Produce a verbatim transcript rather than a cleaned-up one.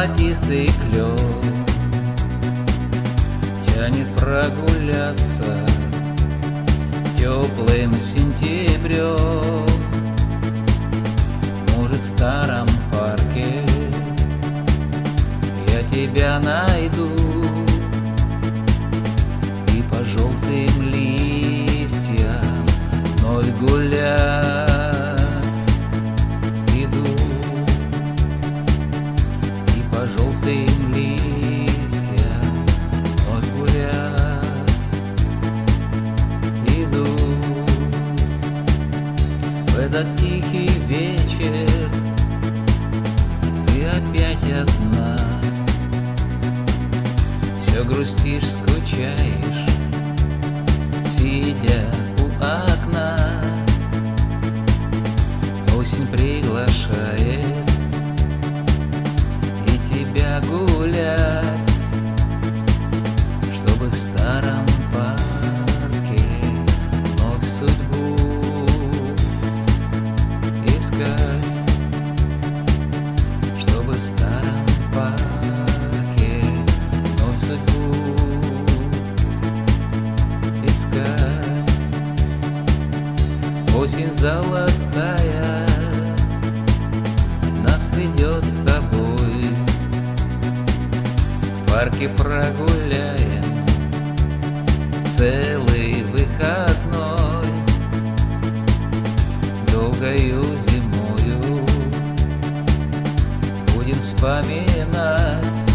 золотистый клёв тянет прогуляться теплым сентябрем. Может, в старом парке я тебя найду и по желтым листьям вновь гулять иду, и по желтым листьям вновь гулять иду. В этот тихий вечер ты опять одна, все грустишь, скучаешь, сидя у окна. Осень приглашает и тебя гулять, чтобы в старом парке вновь судьбу искать, чтобы в старом парке вновь судьбу искать. Осень золотая нас ведет с тобой, в парке прогуляем целый выходной. Долгою зимою будем вспоминать